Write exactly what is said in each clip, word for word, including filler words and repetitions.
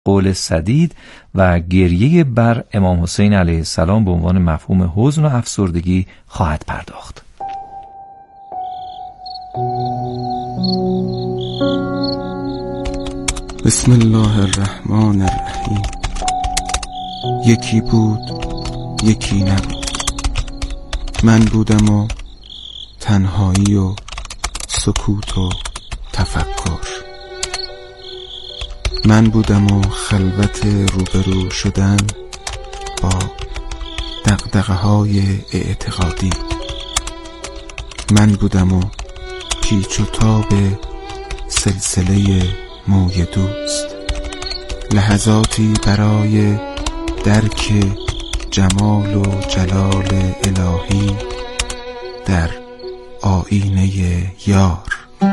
قول سدید و گریه بر امام حسین علیه السلام به عنوان مفهوم حزن و افسردگی خواهد پرداخت. بسم الله الرحمن الرحیم. یکی بود یکی نبود، من بودم و تنهایی و سکوت و تفکر، من بودم و خلوت روبرو شدن با دغدغه های اعتقادی، من بودم و پیچ و تاب سلسله موی دوست، لحظاتی برای درک جمال و جلال الهی در آینه یار.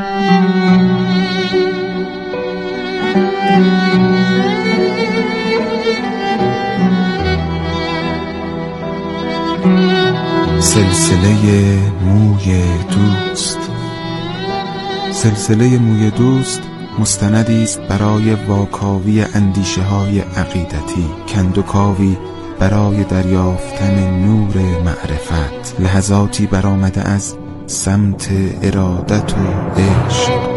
سلسله موی دوست. سلسله موی دوست مستندی است برای واکاوی اندیشه های عقیدتی، کندوکاوی برای دریافتن نور معرفت، لحظاتی برآمده از سمت ارادت و عشق.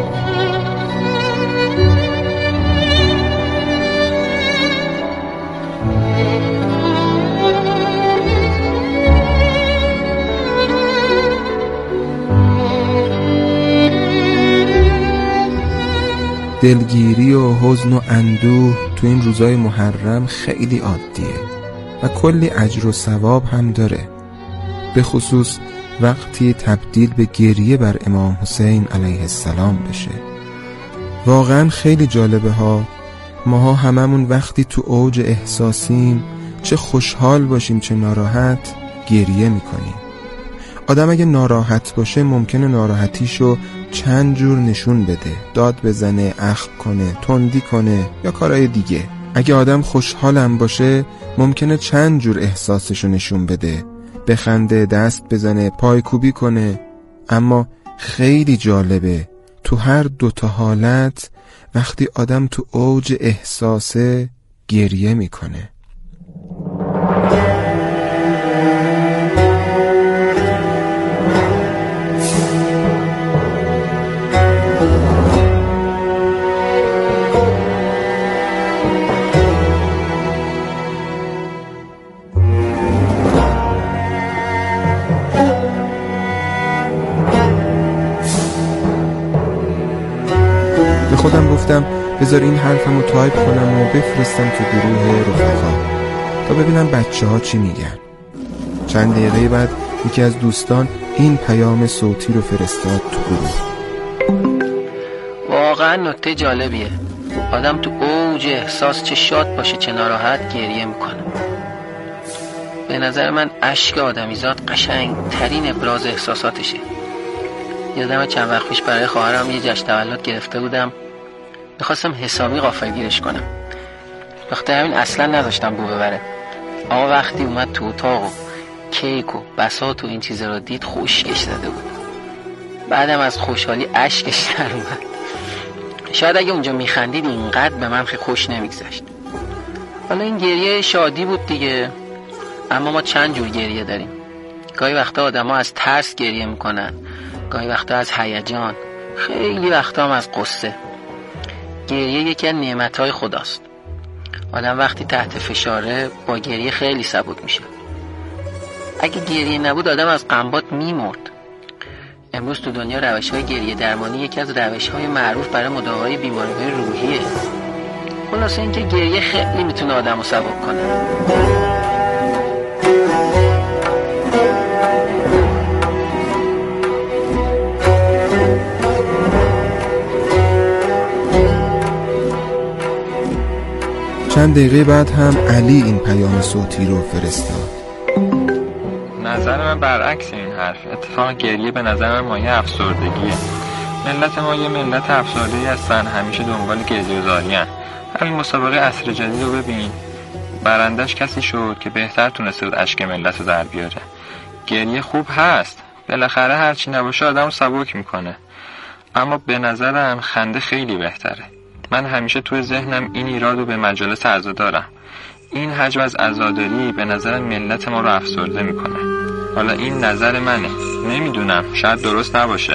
دلگیری و حزن و اندوه تو این روزای محرم خیلی عادیه و کلی اجر و ثواب هم داره، به خصوص وقتی تبدیل به گریه بر امام حسین علیه السلام بشه. واقعا خیلی جالبه ها، ماها هممون وقتی تو اوج احساسیم، چه خوشحال باشیم چه ناراحت، گریه میکنیم. آدم اگه ناراحت باشه ممکنه ناراحتیشو چند جور نشون بده، داد بزنه، اخم کنه، تندی کنه یا کارهای دیگه. اگه آدم خوشحالم باشه ممکنه چند جور احساسشو نشون بده، بخنده، دست بزنه، پایکوبی کنه. اما خیلی جالبه تو هر دوتا حالت وقتی آدم تو اوج احساسه گریه میکنه. خودم گفتم بذار این حرفمو تایپ کنم و بفرستم تو گروه رفقا تا ببینم بچه ها چی میگن. چند دقیقه بعد یکی از دوستان این پیام صوتی رو فرستاد تو گروه. واقعا نکته جالبیه، آدم تو اوج احساس چه شاد باشه چه ناراحت گریه میکنه. به نظر من اشک آدمیزاد قشنگ ترین ابراز احساساتشه. یادم چند وقت پیش برای خواهرم یه جشن تولد گرفته بودم، میخواستم حسابی غافلگیرش کنم، بخاطر همین اصلا نذاشتم بو ببره. اما وقتی اومد تو اتاق و کیک و بساط و این چیزا رو دید خوشگش زده بود. بعدم از خوشحالی اشکش در اومد. شاید اگه اونجا میخندید اینقدر به من خوش نمیگذشت. حالا این گریه شادی بود دیگه، اما ما چند جور گریه داریم. گاهی وقتا آدم ها از ترس گریه میکنن، گاهی وقتا از هیجان، خیلی وقتا هم از قصه. گریه یکی از نعمتهای خداست. آدم وقتی تحت فشاره با گریه خیلی سبک میشه. اگه گریه نبود آدم از غمبات میمرد. امروز تو دنیا روش‌های گریه درمانی یکی از روش‌های معروف برای مداوای بیماری‌های روحیه. خلاصه اینکه گریه خیلی میتونه آدمو سبک کنه. چند دقیقه بعد هم علی این پیام صوتی رو فرستاد. نظر من برعکس این حرف. اتفاق گریه به نظر من مایه افسردگیه. ملت ما یه ملت افسرده‌ای هستن، همیشه دنبال گریه زاری هستن. همین مسابقه عصر جدید رو ببین، برندش کسی شد که بهتر تونسته بود اشک ملت رو در بیاره. گریه خوب هست، بالاخره هرچی نباشه آدم رو سبک میکنه، اما به نظرم خنده خیلی بهتره. من همیشه توی ذهنم این ایراد رو به مجالس عزا دارم. این حجم از عزاداری به نظر ملت ما رو افسرده میکنه. حالا این نظر منه، نمیدونم، شاید درست نباشه.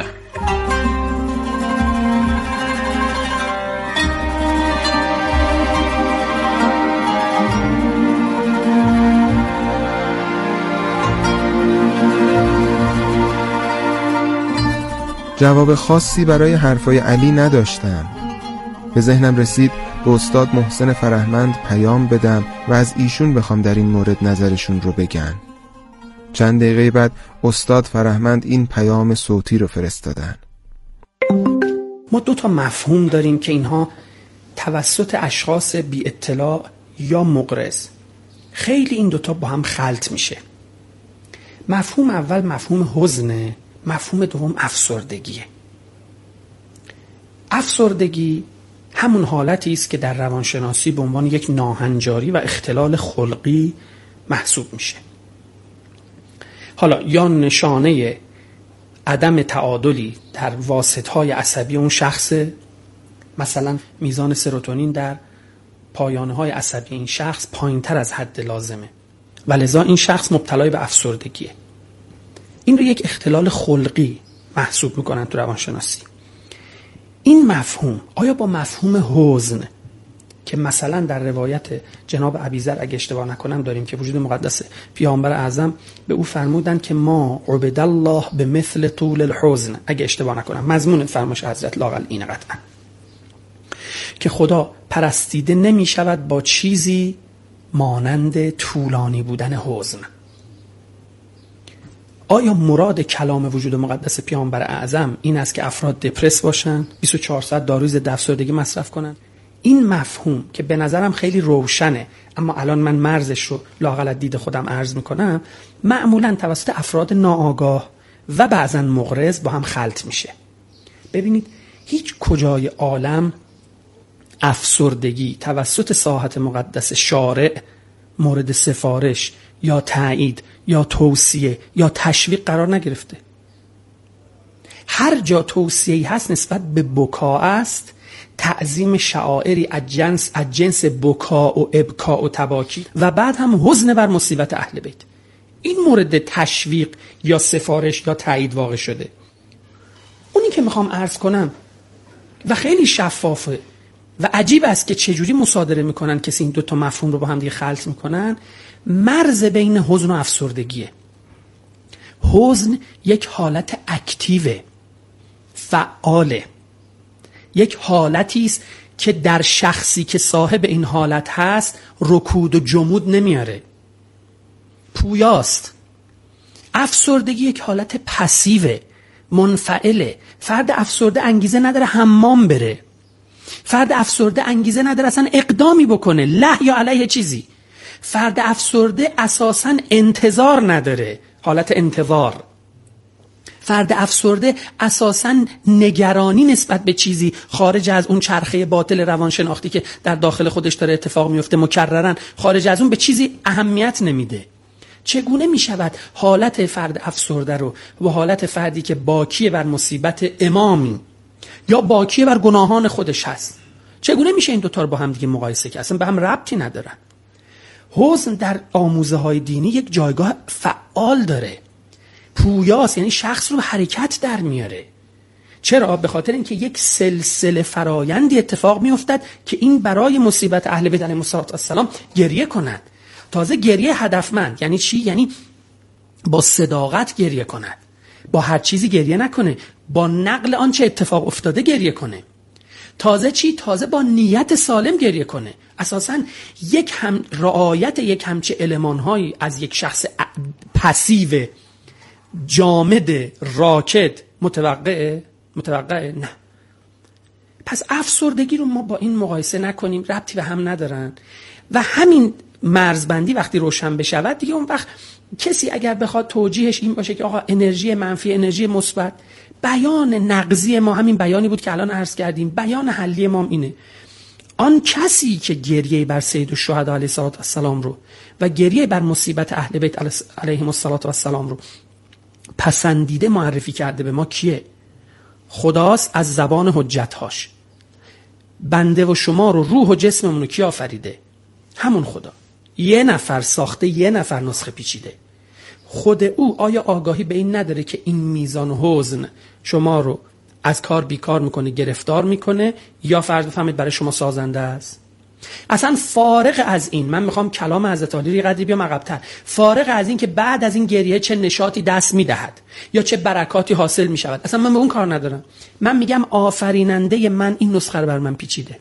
جواب خاصی برای حرفای علی نداشتم. به ذهنم رسید به استاد محسن فرهمند پیام بدم و از ایشون بخوام در این مورد نظرشون رو بگن. چند دقیقه بعد استاد فرهمند این پیام صوتی رو فرستادن. ما دو تا مفهوم داریم که اینها توسط اشخاص بی اطلاع یا مغرض خیلی این دوتا با هم خلط میشه. مفهوم اول مفهوم حزنه، مفهوم دوم افسردگیه. افسردگی همون حالتی است که در روانشناسی به عنوان یک ناهنجاری و اختلال خلقی محسوب میشه. حالا یا نشانه عدم تعادلی در واسطهای عصبی اون شخص، مثلا میزان سروتونین در پایانه‌های عصبی این شخص پایین‌تر از حد لازمه و لذا این شخص مبتلای به افسردگیه. این رو یک اختلال خلقی محسوب میکنن تو روانشناسی. این مفهوم آیا با مفهوم حزن که مثلا در روایت جناب ابیذر اگه اشتباه نکنم داریم که وجود مقدس پیامبر اعظم به او فرمودن که ما عبد الله به مثل طول الحزن، اگه اشتباه نکنم مضمون فرمایش حضرت لااقل اینه قطعا، که خدا پرستیده نمی شود با چیزی مانند طولانی بودن حزن. آیا مراد کلام وجود مقدس پیامبر اعظم این است که افراد دپرس باشن، بیست و چهار ساعت داروی ضد افسردگی مصرف کنن؟ این مفهوم که به نظرم خیلی روشنه اما الان من مرزش رو لااقل از دید خودم عرض میکنم، معمولا توسط افراد ناآگاه و بعضا مغرض با هم خلط میشه. ببینید هیچ کجای عالم افسردگی توسط ساحت مقدس شارع مورد سفارش یا تایید یا توصیه یا تشویق قرار نگرفته. هر جا توصیه‌ای هست نسبت به بکا است، تعظیم شعائری از جنس از جنس بکا و ابکا و تباکی و بعد هم حزن بر مصیبت اهل بیت. این مورد تشویق یا سفارش یا تایید واقع شده. اونی که میخوام عرض کنم و خیلی شفافه و عجیب است که چجوری مصادره میکنن کسی این دوتا مفهوم رو با هم دیگه خلط میکنن، مرز بین حزن و افسردگیه. حزن یک حالت اکتیوه، فعاله، یک حالتی است که در شخصی که صاحب این حالت هست رکود و جمود نمیاره، پویاست. افسردگی یک حالت پسیوه، منفعله. فرد افسرده انگیزه نداره حمام بره، فرد افسرده انگیزه نداره اصلا اقدامی بکنه له یا علیه چیزی. فرد افسرده اساساً انتظار نداره، حالت انتظار. فرد افسرده اساساً نگرانی نسبت به چیزی خارج از اون چرخه باطل روانشناختی که در داخل خودش داره اتفاق میفته مکررن، خارج از اون به چیزی اهمیت نمیده. چگونه می شود حالت فرد افسرده رو و حالت فردی که باکی بر مصیبت امامی یا باکی بر گناهان خودش هست، چگونه میشه این دوتا رو با هم دیگه مقایسه کرد؟ اصلا به هم ربطی ندارن. حزن در آموزه های دینی یک جایگاه فعال داره، پویاست، یعنی شخص رو حرکت در میاره. چرا؟ به خاطر اینکه یک سلسله فرایندی اتفاق میافتد که این برای مصیبت اهل بیت علیهم السلام گریه کنند. تازه گریه هدفمند یعنی چی؟ یعنی با صداقت گریه کند، با هر چیزی گریه نکنه، با نقل آنچه اتفاق افتاده گریه کنه. تازه چی؟ تازه با نیت سالم گریه کنه. اساساً یک هم رعایت یک همچه المان‌هایی از یک شخص پسیو جامد راکد متوقعه؟ متوقعه؟ نه. پس افسردگی رو ما با این مقایسه نکنیم، ربطی به هم ندارن. و همین مرزبندی وقتی روشن بشود دیگه اون وقت کسی اگر بخواد توجیهش این باشه که آقا انرژی منفی، انرژی مثبت، بیان نقضی ما همین بیانی بود که الان عرض کردیم، بیان حلی ما اینه: آن کسی که گریه بر سید الشهدا علیه السلام رو و گریه بر مصیبت اهل بیت علیهم السلام رو پسندیده معرفی کرده به ما کیه؟ خداست از زبان حجتهاش. بنده و شما رو، روح و جسممون رو کی آفریده؟ همون خدا. یه نفر ساخته، یه نفر نسخه پیچیده. خود او آیا آگاهی به این نداره که این میزان حزن شما رو از کار بیکار میکنه، گرفتار میکنه، یا فرض بفهمید برای شما سازنده است؟ اصلا فارغ از این، من میخوام کلام حضرت علی قدری بیام عقب‌تر، فارغ از این که بعد از این گریه چه نشاطی دست میدهد یا چه برکاتی حاصل میشود، اصلا من به اون کار ندارم. من میگم آفریننده من این نسخه رو بر من پیچیده.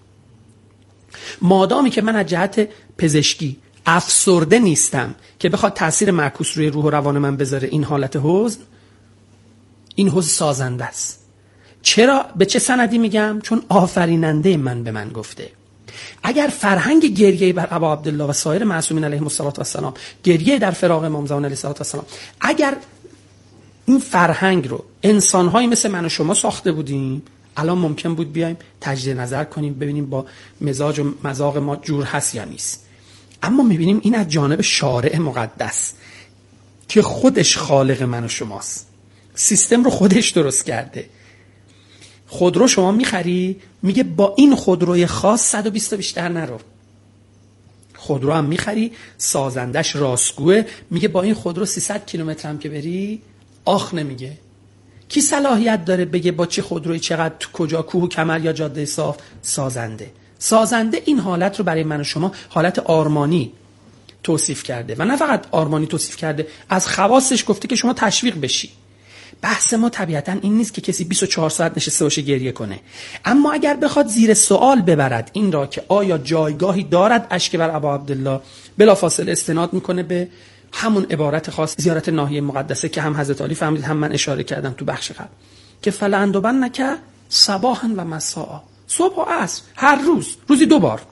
مادامی که من از جهت پزشکی افسرده نیستم که بخواد تاثیر معکوس روی روح و روان من بذاره، این حالت حزن، این حزن سازنده است. چرا؟ به چه سندی میگم؟ چون آفریننده من به من گفته. اگر فرهنگ گریه بر ابا عبدالله و سایر معصومین علیهم السلام، گریه در فراق امام زمان علیه السلام، اگر این فرهنگ رو انسان‌هایی مثل من و شما ساخته بودیم، الان ممکن بود بیایم تجدید نظر کنیم، ببینیم با مزاج و مذاق ما جور هست یا نیست. اما میبینیم این از جانب شارع مقدس که خودش خالق من و شماست، سیستم رو خودش درست کرده. خودرو شما میخری، میگه با این خودروی خاص صد و بیست تا بیشتر نرو. خودرو هم میخری، سازندش راستگوه، میگه با این خودرو سیصد کیلومتر هم که بری آخ نمیگه. کی صلاحیت داره بگه با چه خودروی چقدر تو کجا کوه و کمر یا جاده صاف؟ سازنده. سازنده این حالت رو برای من و شما حالت آرمانی توصیف کرده و نه فقط آرمانی توصیف کرده، از خواستش گفته که شما تشویق بشی. بحث ما طبیعتاً این نیست که کسی بیست و چهار ساعت نشسته باشه گریه کنه، اما اگر بخواد زیر سوال ببرد این را که آیا جایگاهی دارد اشک بر ابا عبدالله، بلافاصله استناد میکنه به همون عبارت خاص زیارت ناحیه مقدسه که هم حضرت علی فهمید هم من اشاره کردم تو بخش قبل، که فلندبنک صباحا و مساء، صبح و عصر، هر روز، روزی دو بار.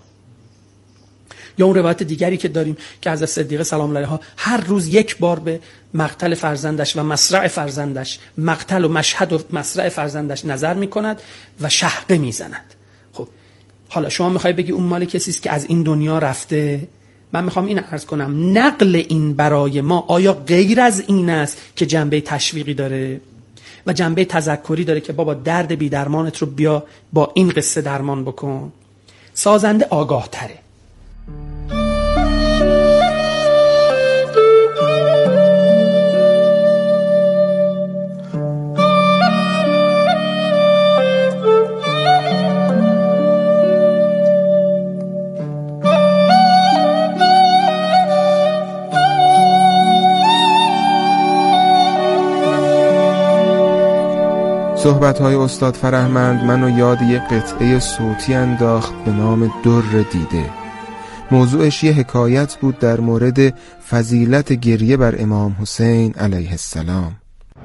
یا اون روایت دیگری که داریم که حضرت صدیقه سلام الله علیها هر روز یک بار به مقتل فرزندش و مصرع فرزندش، مقتل و مشهد و مصرع فرزندش نظر میکند و شهقه میزند. خب حالا شما میخوای بگی اون مال کسی است که از این دنیا رفته؟ من میخوام این عرض کنم، نقل این برای ما آیا غیر از این است که جنبه تشویقی داره و جنبه تذکری داره که بابا درد بی درمانت رو بیا با این قصه درمان بکن؟ سازنده آگاه تره. صحبت‌های استاد فرهمند منو یاد یه قطعه صوتی انداخت به نام در دیده. موضوعش یه حکایت بود در مورد فضیلت گریه بر امام حسین علیه السلام.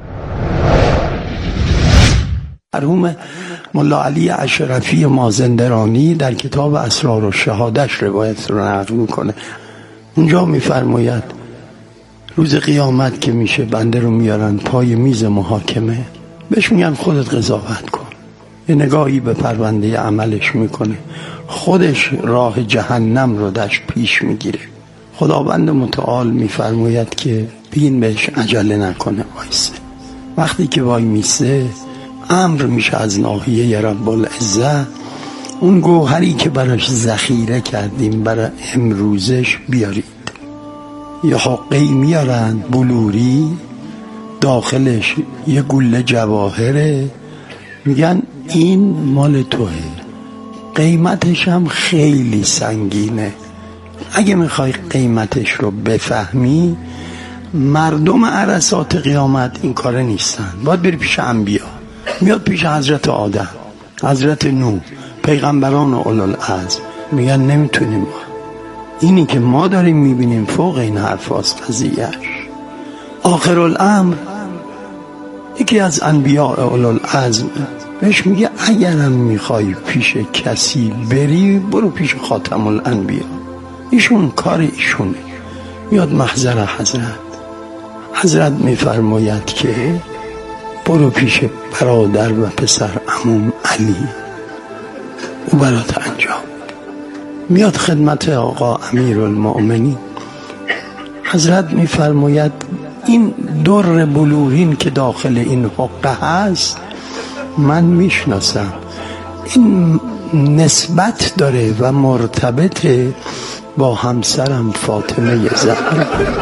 مرحوم ملا علی اشرفی مازندرانی در کتاب اسرار الشهادش روایت رو نقل میکنه. اونجا میفرماید روز قیامت که میشه بنده رو میارن پای میز محاکمه، بهش میگن خودت قضاوت کن. یه نگاهی به پرونده عملش میکنه، خودش راه جهنم رو داشت پیش میگیره. خداوند متعال میفرماید که بین بهش عجله نکنه، وایسه. وقتی که وای میسه امر میشه از ناحیه رب العزت اون گوهری که براش ذخیره کردیم برای امروزش بیارید. یه حقی میارن بلوری، داخلش یه گوله جواهره، میگن این مال توه، قیمتش هم خیلی سنگینه. اگه میخوای قیمتش رو بفهمی، مردم عرصات قیامت این کاره نیستن، باید بری پیش انبیا. میاد پیش حضرت آدم، حضرت نوح، پیغمبران و اولوالعزم، میگن نمیتونیم. اینی که ما داریم میبینیم فوق این حرف هاست قضیهش. آخر الامر یکی از انبیاء اولوالعزم بهش میگه اگرم میخوای پیش کسی بری برو پیش خاتم الانبیا، ایشون کار ایشونه. میاد محضر حضرت، حضرت میفرماید که برو پیش برادر و پسر عموم علی، او برات انجام. میاد خدمت آقا امیرالمؤمنین، حضرت میفرماید این در بلورین که داخل این حقه هست من میشناسم، این نسبت داره و مرتبطه با همسرم فاطمه زهرا.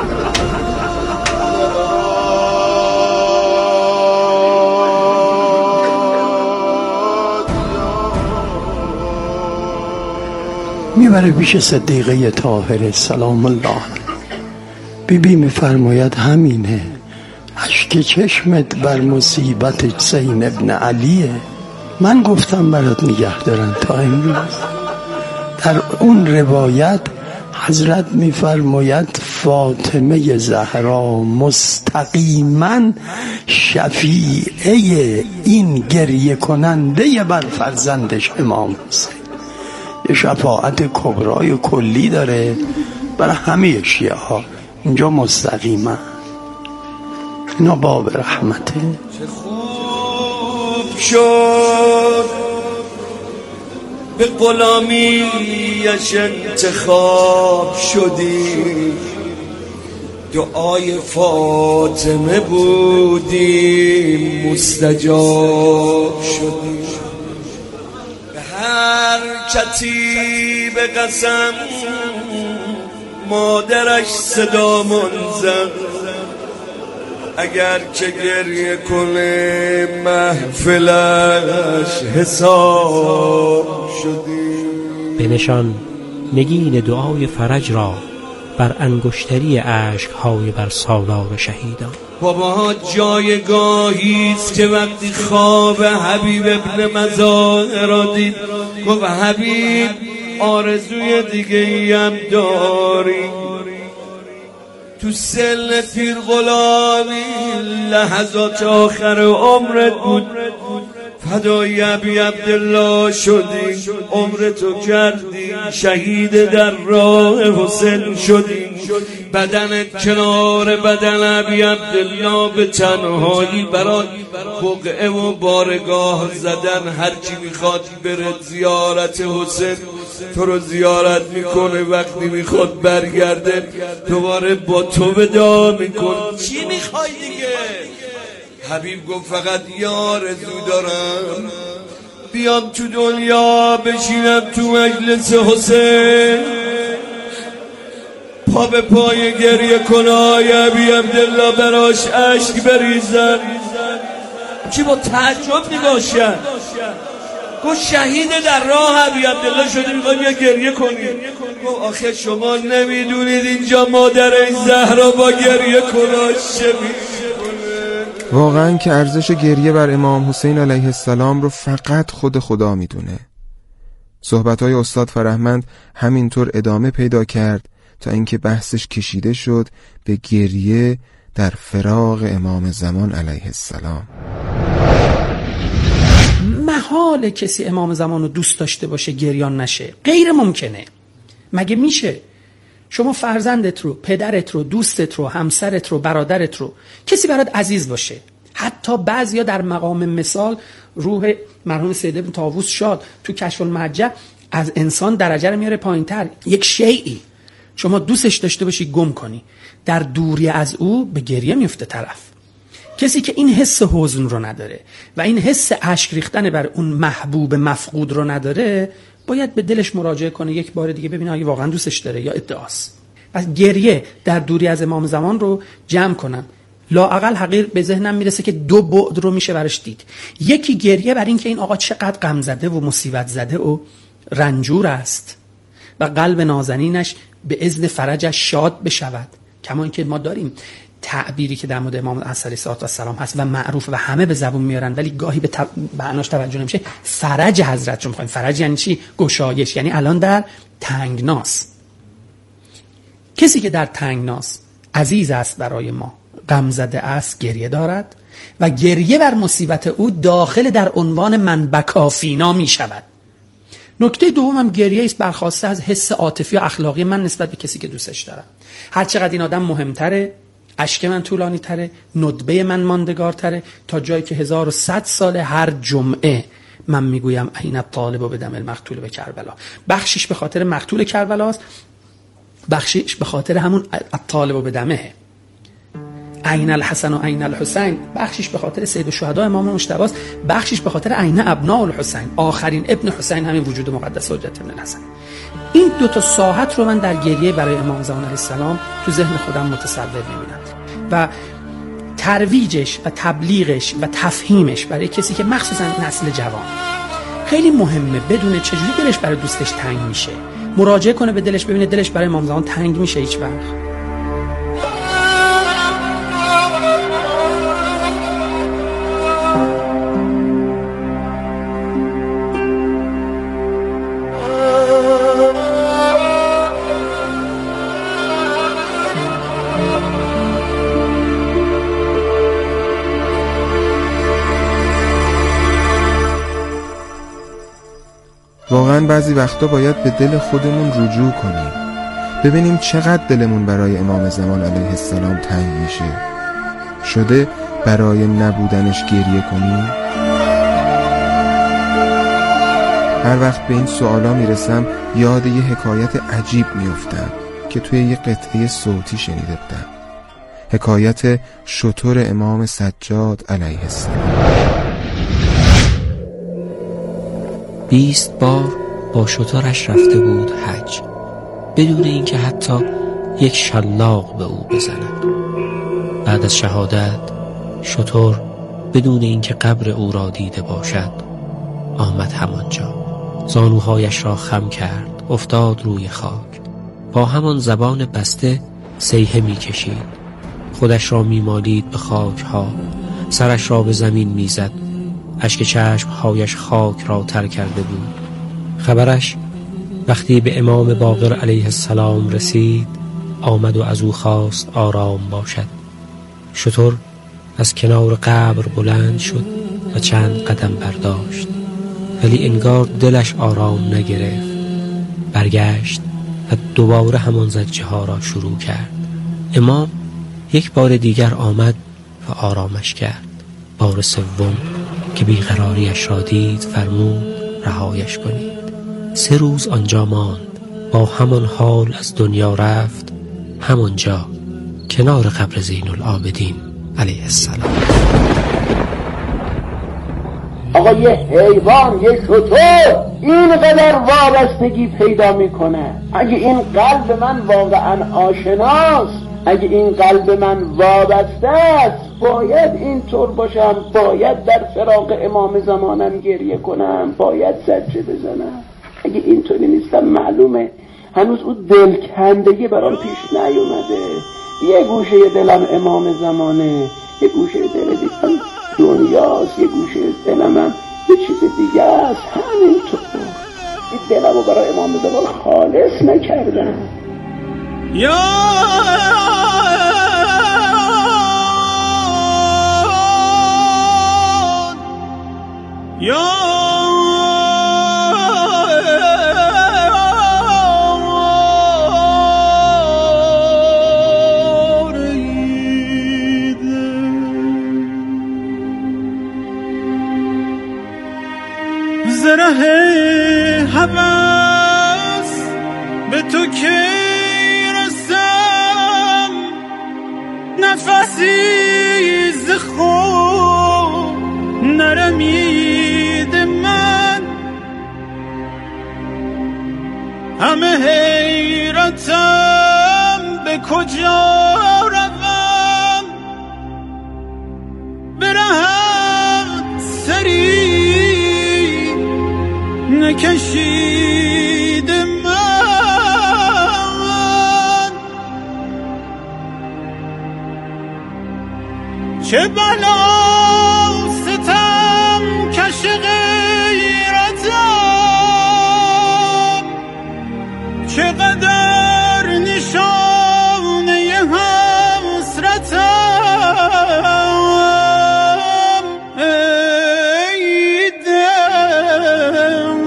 میبره پیش صدیقه طاهره سلام الله علیها. بی بی میفرماید همینه، اشک چشمت بر مصیبت حسین ابن علیه. من گفتم برات نگه دارن تا امروز. در اون روایت حضرت میفرماید فاطمه زهرا مستقیما شفیعه این گریه کننده بر فرزندش امام حسین. یه شفاعت کبرای کلی داره برای همه شیعه ها، اینجا مستقیما. اینا باب رحمته. چه خوب شد به غلامیش انتخاب شدی، دعای فاطمه بودی مستجاب شدی. به هر کتیب قسم مادرش صدا منزل، اگر که گریه کنه محفلش حساب شدی. بنشان نگین دعای فرج را بر انگشتری عشق‌های بر سالار شهیدان. بابا جایگاهیست که وقتی خواب حبیب ابن مزاحه را دید گفت حبیب آرزوی دیگه ای هم داری؟ تو سن پیر غلامی لحظات آخر عمرت بود، فدای ابی عبدالله شدی، عمرتو کردی، شهید در راه حسین شدی. بدنت کنار بدن ابی عبدالله به تنهایی برای بقعه و بارگاه زدن. هرچی میخواد بره زیارت حسین تو رو زیارت میکنه، وقتی میخواد برگرده دوباره با تو ودا میکنه. چی میخوای دیگه؟ حبیب گفت فقط یه آرزو دارم، بیام تو دنیا بشینم تو مجلس حسین، پا به پای گریه کنای ابی عبدالله براش اشک بریزن. چی با تعجب میباشن؟ گفت شهید در راه ابی عبدالله شده، میخوای بیا گریه کنی. گفت آخه شما نمیدونید اینجا مادر این زهرا با گریه کناش چه میکنه. واقعا که ارزش گریه بر امام حسین علیه السلام رو فقط خود خدا میدونه. صحبت‌های استاد فرهمند همینطور ادامه پیدا کرد تا اینکه بحثش کشیده شد به گریه در فراق امام زمان علیه السلام. محال کسی امام زمان رو دوست داشته باشه گریان نشه، غیر ممکنه. مگه میشه شما فرزندت رو، پدرت رو، دوستت رو، همسرت رو، برادرت رو، کسی برات عزیز باشه، حتی بعضیا در مقام مثال روح مرحوم سید ابن طاووس شاد تو کشف المحجه از انسان درجه رو میاره پایین‌تر، یک شیئی شما دوستش داشته باشی گم کنی، در دوری از او به گریه میفته طرف. کسی که این حس حزن رو نداره و این حس اشک ریختن بر اون محبوب مفقود رو نداره، باید به دلش مراجعه کنه یک بار دیگه، ببینه اگه واقعا دوستش داره یا ادعاست. پس گریه در دوری از امام زمان رو جمع کنم. لااقل حقیر به ذهنم میرسه که دو بعد رو میشه برش دید. یکی گریه بر این که این آقا چقدر غم زده و مصیبت زده و رنجور است و قلب نازنینش به اذن فرجش شاد بشود. کما اینکه ما داریم تعبیری که در مورد امام علیه السلام هست و معروف و همه به زبون میارن ولی گاهی به معناش توجه نمیشه. فرج حضرت چون میخوایم، فرج یعنی چی؟ گشایش، یعنی الان در تنگناست. کسی که در تنگناست عزیز است برای ما، غم زده است، گریه دارد و گریه بر مصیبت او داخل در عنوان من بکافینا می شود. نکته دومم گریه است برخواسته از حس عاطفی و اخلاقی من نسبت به کسی که دوستش دارم. هر چقدر این آدم مهمتره، اشک من طولانی تره، ندبه من ماندگار تا جایی که هزار و صد سال هر جمعه من میگویم این طالب و بدم المقتول به کربلا. بخشش به خاطر مقتول کربلاست، بخشش به خاطر همون طالب و بدمه. عین الحسن و عین الحسین، بخشش به خاطر سید الشهدا امام مجتبی است، بخشش به خاطر عین ابناء الحسین، آخرین ابن حسین همین وجود مقدس حجت ابن الحسن. این دو تا ساحت رو من در گریه برای امام زمان علیه السلام تو ذهن خودم متصور می‌بینم و ترویجش و تبلیغش و تفهیمش برای کسی که مخصوصا نسل جوان خیلی مهمه، بدونه چجوری دلش برای دوستش تنگ میشه، مراجعه کنه به دلش، ببینه دلش برای امام زمان تنگ میشه هیچ وقت. واقعا بعضی وقتا باید به دل خودمون رجوع کنیم، ببینیم چقدر دلمون برای امام زمان علیه السلام تنگ میشه. شده برای نبودنش گریه کنیم؟ هر وقت به این سوالا میرسم یاد یه حکایت عجیب میافتم که توی یه قطعه صوتی شنیده بودم، حکایت شتر امام سجاد علیه السلام. بیست بار با شترش رفته بود حج، بدون اینکه حتی یک شلاق به او بزند. بعد از شهادت شتر بدون اینکه قبر او را دیده باشد آمد همانجا، زانوهایش را خم کرد، افتاد روی خاک، با همان زبان بسته صیحه می کشید، خودش را می مالید به خاک ها، سرش را به زمین می زد، اشک چشمهایش خاک را تر کرده بود. خبرش وقتی به امام باقر علیه السلام رسید، آمد و از او خواست آرام باشد. شتر از کنار قبر بلند شد و چند قدم برداشت، ولی انگار دلش آرام نگرفت. برگشت و دوباره همان زجه ها را شروع کرد. امام یک بار دیگر آمد و آرامش کرد. بار سوم که بیقراریش را دید فرمود رهایش کنید. سه روز آنجا ماند، با همان حال از دنیا رفت، همانجا کنار قبر زین العابدین علیه السلام. آقا یه حیوان، یه شتر اینقدر وابستگی پیدا میکنه. اگه این قلب من واقعا آشناست، اگه این قلب من وابسته است، باید اینطور باشم، باید در فراق امام زمانم گریه کنم، باید سجده بزنم. اگه اینطوری نیستم معلومه هنوز اون دلکندگی برام پیش نیومده. یه گوشه دلم امام زمانه، یه گوشه دل دیگم دنیاست، یه گوشه دلم هم یه چیز دیگه است. همینطور این دلم رو برای امام زمان خالص نکردم. یا یا زره هوس به تو که رسم، نفسی ز خود نرمید من، همه حیرتم به کجا روم، برهم سری نکشید من، چه بلا ستم کش غیرتم، چقدر نشانه حسرتم، ای دل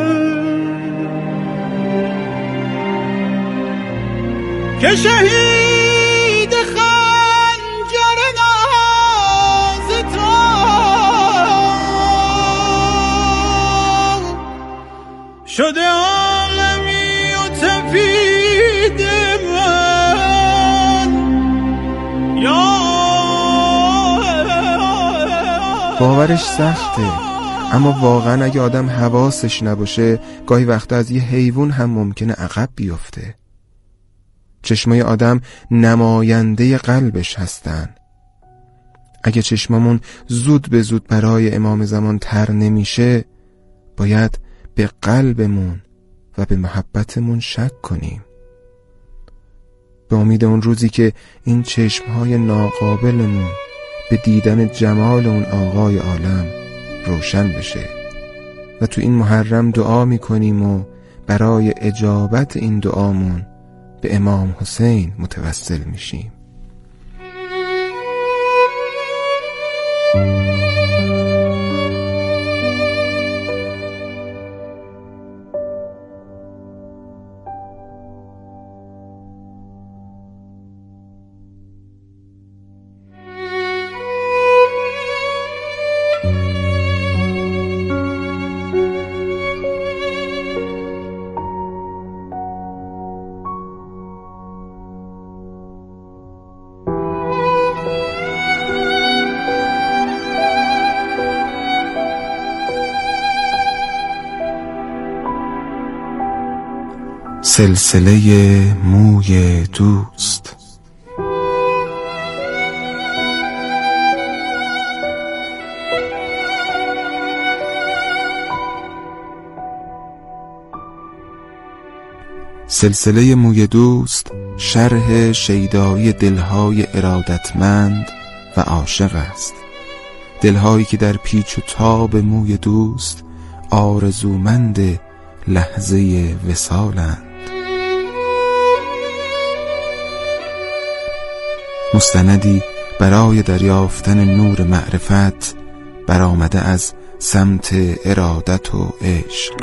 که شهید خنجر ناز تو شده عالمی و تپید من. یا باورش سخته، اما واقعا اگه آدم حواسش نباشه گاهی وقتا از یه حیوان هم ممکنه عقب بیفته. چشمای آدم نماینده قلبش هستن. اگه چشممون زود به زود برای امام زمان تر نمیشه، باید به قلبمون و به محبتمون شک کنیم، به امید اون روزی که این چشمهای ناقابلمون به دیدن جمال اون آقای عالم روشن بشه. و تو این محرم دعا میکنیم و برای اجابت این دعامون به امام حسین متوسل میشیم. سلسله موی دوست. سلسله موی دوست شرح شیدایی دلهای ارادتمند و عاشق است، دلهایی که در پیچ و تاب موی دوست آرزومند لحظه وصالند. مستندی برای دریافتن نور معرفت برآمده از سمت ارادت و عشق.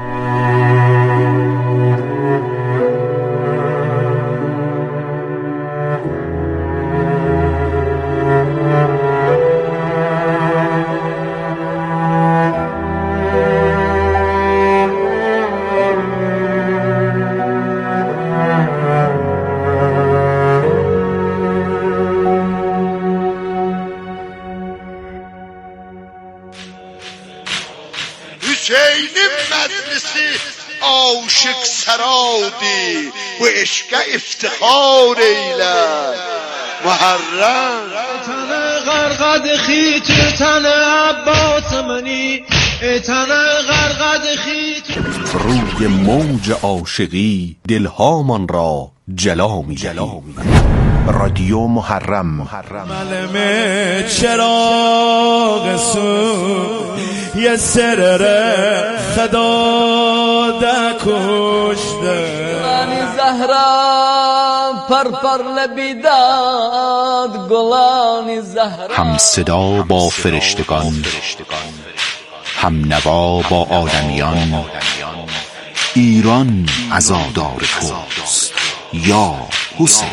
عاشق سرادی و عشق افتخار ایلن محرم تن غرقد خیت تن عباس منی تن غرقد خیت روی موج عاشقی دلهامان را جلا می رادیو محرم. ملمه چراغ سو یه سرر خدا ده کشته غانی زهرا پر پر لبیداد گلانی زهرا، هم صدا با فرشتگان، هم نوا با آدمیان. ایران عزادار توست یا حسین.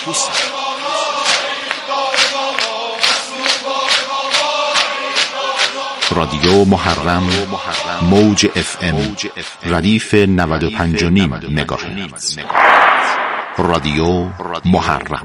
رادیو محرم موج اف ام ردیف نود و پنج و نیم مگاهرتز. رادیو محرم.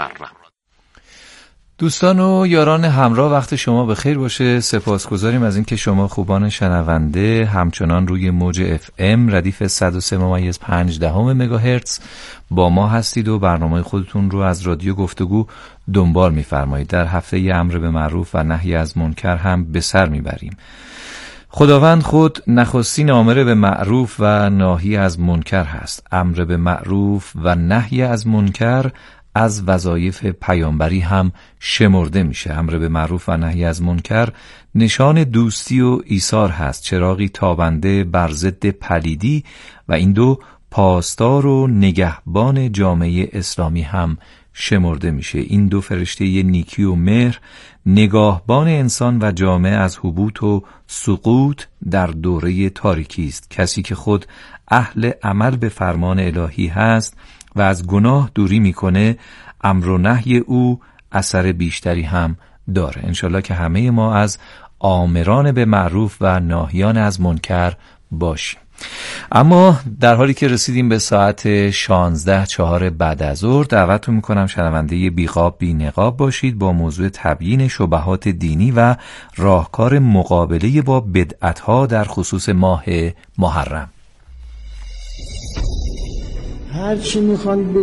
دوستان و یاران همراه، وقت شما به خیر باشه. سپاسگزاریم از اینکه شما خوبان شنونده همچنان روی موج اف ام ردیف صد و سه ممیز پنج دهم مگاهرتز با ما هستید و برنامه خودتون رو از رادیو گفتگو دنبال می‌فرمایید. در هفته ی امر به معروف و نهی از منکر هم به سر میبریم. خداوند خود نخستین آمر به معروف و ناهی از منکر هست. امر به معروف و نهی از منکر از وظایف پیامبری هم شمرده میشه. امر به معروف و نهی از منکر نشان دوستی و ایثار هست، چراغی تابنده بر ضد پلیدی، و این دو پاسدار و نگهبان جامعه اسلامی هم شمرده میشه. این دو فرشته نیکی و مهر نگاهبان انسان و جامعه از حبوط و سقوط در دوره تاریکی است. کسی که خود اهل عمل به فرمان الهی هست و از گناه دوری میکنه، امر و نهی او اثر بیشتری هم داره. انشالله که همه ما از آمران به معروف و ناهیان از منکر باشیم. اما در حالی که رسیدیم به ساعت شانزده چهار بعد از ظهر، دعوتتون میکنم شنونده بیقاب بی نقاب باشید با موضوع تبیین شبهات دینی و راهکار مقابله با بدعتها در خصوص ماه محرم. هر چی میخوان